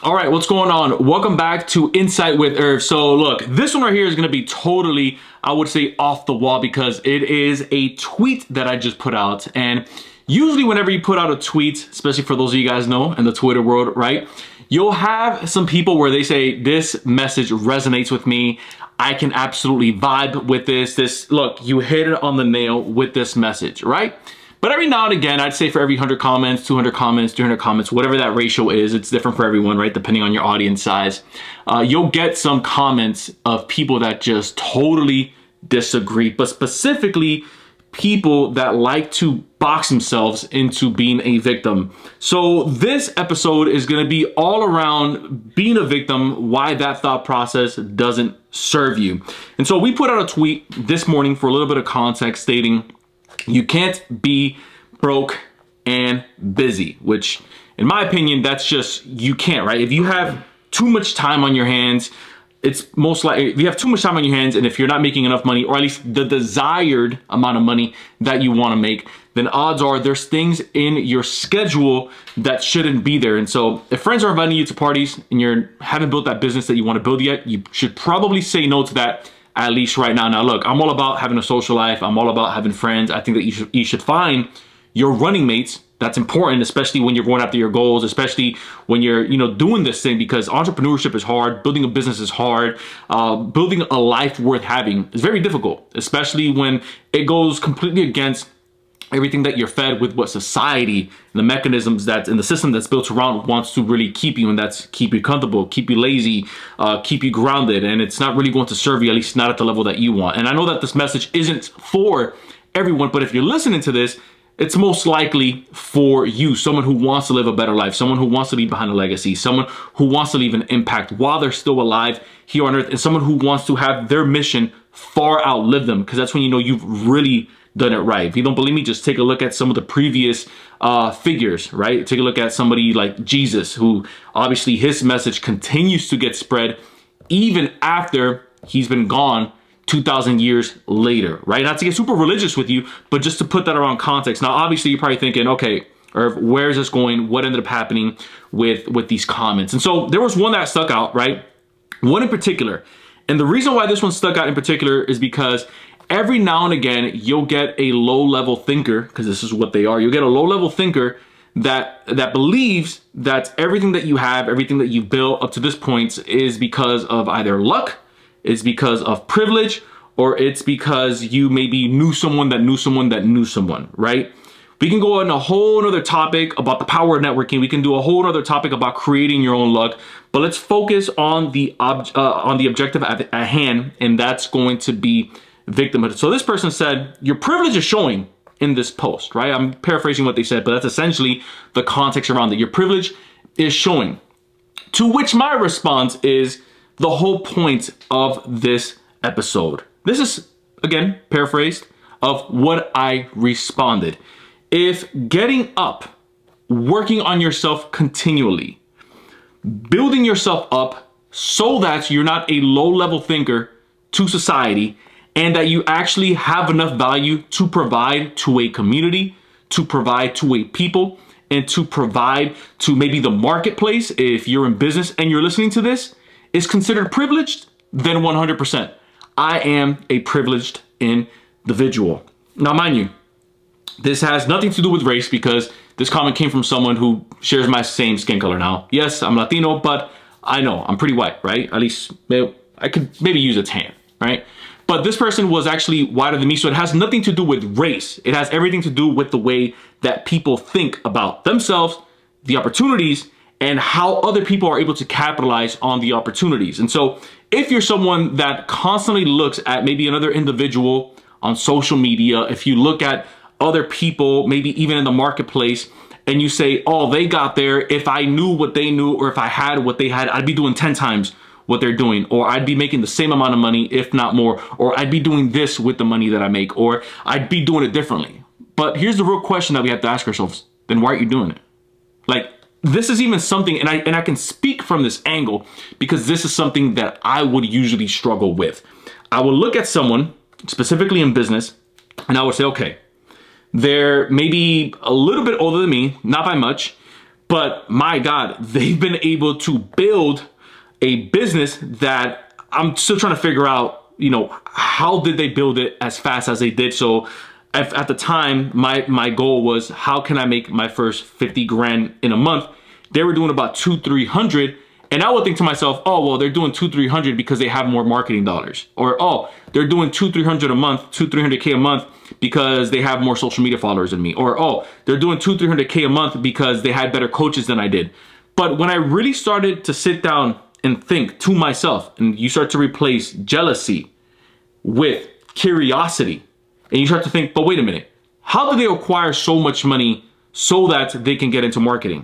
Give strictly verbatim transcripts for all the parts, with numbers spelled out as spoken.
All right, what's going on? Welcome back to Insight with Irv. So look, this one right here is going to be totally, I would say, off the wall because it is a tweet that I just put out. And usually whenever you put out a tweet, especially for those of you guys know in the Twitter world, right? You'll have some people where they say, this message resonates with me. I can absolutely vibe with this. This, look, you hit it on the nail with this message, right? But every now and again, I'd say for every one hundred comments, two hundred comments, three hundred comments, whatever that ratio is, it's different for everyone, right? Depending on your audience size. Uh, you'll get some comments of people that just totally disagree, but specifically people that like to box themselves into being a victim. So this episode is going to be all around being a victim, why that thought process doesn't serve you. And so we put out a tweet this morning for a little bit of context stating, you can't be broke and busy, which in my opinion, that's just, you can't, right? If you have too much time on your hands, it's most likely, if you have too much time on your hands and if you're not making enough money, or at least the desired amount of money that you want to make, then odds are there's things in your schedule that shouldn't be there. And so if friends are inviting you to parties and you haven't built that business that you want to build yet, you should probably say no to that, at least right now. Now look, I'm all about having a social life. I'm all about having friends. I think that you should, you should find your running mates. That's important, especially when you're going after your goals, especially when you're, you know, doing this thing, because entrepreneurship is hard. Building a business is hard. Uh, building a life worth having is very difficult, especially when it goes completely against everything that you're fed with, what society and the mechanisms that's in the system that's built around wants to really keep you, and that's keep you comfortable, keep you lazy, uh, keep you grounded, and it's not really going to serve you, at least not at the level that you want. And I know that this message isn't for everyone, but if you're listening to this, it's most likely for you, someone who wants to live a better life, someone who wants to leave behind a legacy, someone who wants to leave an impact while they're still alive here on earth, and someone who wants to have their mission far outlive them, because that's when you know you've really done it right. If you don't believe me, just take a look at some of the previous uh, figures, right? Take a look at somebody like Jesus, who obviously his message continues to get spread even after he's been gone two thousand years later, right? Not to get super religious with you, but just to put that around context. Now, obviously, you're probably thinking, okay, Irv, where is this going? What ended up happening with, with these comments? And so there was one that stuck out, right? One in particular. And the reason why this one stuck out in particular is because every now and again, you'll get a low-level thinker, because this is what they are. You'll get a low-level thinker that that believes that everything that you have, everything that you've built up to this point is because of either luck, it's because of privilege, or it's because you maybe knew someone that knew someone that knew someone, right? We can go on a whole other topic about the power of networking. We can do a whole other topic about creating your own luck, but let's focus on the ob uh, on the objective at, at hand, and that's going to be victimhood. So this person said, your privilege is showing in this post, right? I'm paraphrasing what they said, but that's essentially the context around it. Your privilege is showing. To which my response is the whole point of this episode. This is, again, paraphrased of what I responded. If getting up, working on yourself continually, building yourself up so that you're not a low-level thinker to society, and that you actually have enough value to provide to a community, to provide to a people, and to provide to maybe the marketplace, if you're in business and you're listening to this, is considered privileged, then one hundred percent. I am a privileged individual. Now, mind you, this has nothing to do with race, because this comment came from someone who shares my same skin color. Now, yes, I'm Latino, but I know I'm pretty white, right? At least I could maybe use a tan, right? But this person was actually whiter than me, so it has nothing to do with race. It has everything to do with the way that people think about themselves, the opportunities, and how other people are able to capitalize on the opportunities. And so if you're someone that constantly looks at maybe another individual on social media, if you look at other people, maybe even in the marketplace, and you say, oh, they got there, if I knew what they knew, or if I had what they had, I'd be doing ten times what they're doing, or I'd be making the same amount of money, if not more, or I'd be doing this with the money that I make, or I'd be doing it differently. But here's the real question that we have to ask ourselves. Then why aren't you doing it? Like, this is even something, and I, and I can speak from this angle because this is something that I would usually struggle with. I will look at someone, specifically in business, and I would say, okay, they're maybe a little bit older than me, not by much, But my God, they've been able to build a business that I'm still trying to figure out, you know, how did they build it as fast as they did? So at, at the time, my, my goal was, how can I make my first fifty grand in a month? They were doing about two, three hundred. And I would think to myself, oh, well, they're doing two, three hundred because they have more marketing dollars. Or, oh, they're doing two, three hundred a month, two, three hundred K a month because they have more social media followers than me. Or, oh, they're doing two, three hundred K a month because they had better coaches than I did. But when I really started to sit down and think to myself, and you start to replace jealousy with curiosity, and you start to think, but wait a minute, how do they acquire so much money so that they can get into marketing?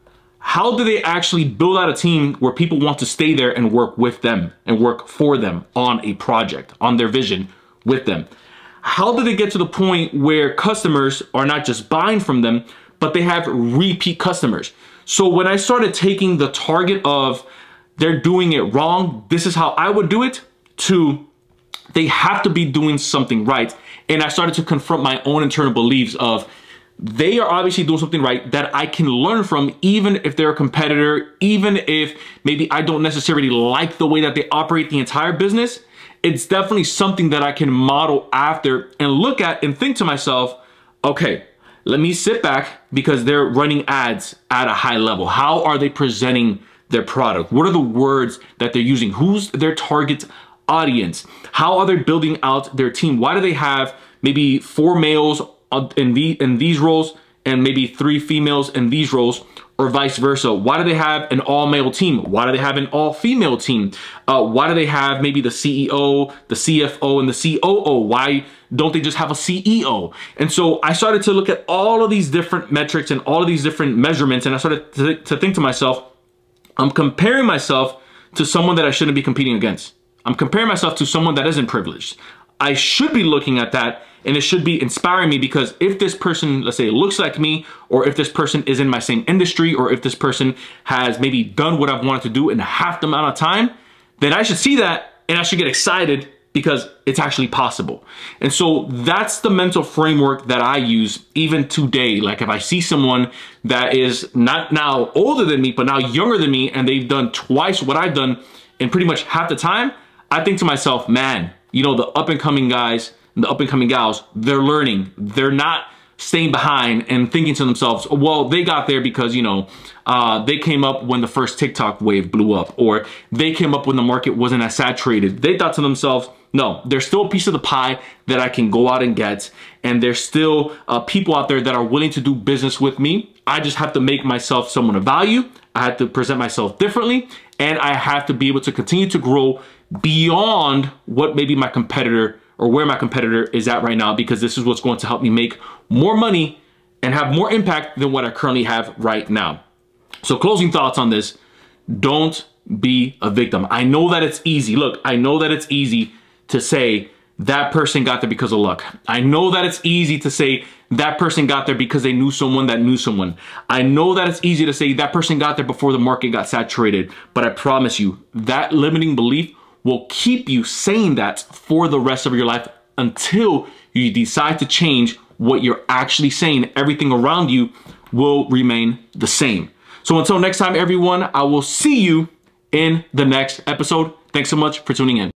How do they actually build out a team where people want to stay there and work with them and work for them on a project, on their vision with them? How do they get to the point where customers are not just buying from them, but they have repeat customers? So when I started taking the target of they're doing it wrong, this is how I would do it, to they have to be doing something right. And I started to confront my own internal beliefs of, they are obviously doing something right that I can learn from, even if they're a competitor, even if maybe I don't necessarily like the way that they operate the entire business. It's definitely something that I can model after and look at and think to myself, okay, let me sit back, because they're running ads at a high level. How are they presenting their product? What are the words that they're using? Who's their target audience? How are they building out their team? Why do they have maybe four males in, the, in these roles and maybe three females in these roles, or vice versa? Why do they have an all-male team? Why do they have an all-female team? Uh, why do they have maybe the C E O, the C F O, and the C O O? Why don't they just have a C E O? And so I started to look at all of these different metrics and all of these different measurements, and I started to, to think to myself, I'm comparing myself to someone that I shouldn't be competing against. I'm comparing myself to someone that isn't privileged. I should be looking at that, and it should be inspiring me, because if this person, let's say, looks like me, or if this person is in my same industry, or if this person has maybe done what I've wanted to do in half the amount of time, then I should see that and I should get excited, because it's actually possible. And so that's the mental framework that I use even today. Like if I see someone that is not now older than me, but now younger than me, and they've done twice what I've done in pretty much half the time, I think to myself, man, you know, the up and coming guys, the up and coming gals, they're learning. They're not staying behind and thinking to themselves, well, they got there because, you know, uh, they came up when the first TikTok wave blew up, or they came up when the market wasn't as saturated. They thought to themselves, no, there's still a piece of the pie that I can go out and get. And there's still uh, people out there that are willing to do business with me. I just have to make myself someone of value. I have to present myself differently, and I have to be able to continue to grow beyond what maybe my competitor or where my competitor is at right now, because this is what's going to help me make more money and have more impact than what I currently have right now. So closing thoughts on this: don't be a victim. I know that it's easy. Look, I know that it's easy to say that person got there because of luck. I know that it's easy to say that person got there because they knew someone that knew someone. I know that it's easy to say that person got there before the market got saturated, but I promise you that limiting belief will keep you saying that for the rest of your life until you decide to change what you're actually saying. Everything around you will remain the same. So until next time, everyone, I will see you in the next episode. Thanks so much for tuning in.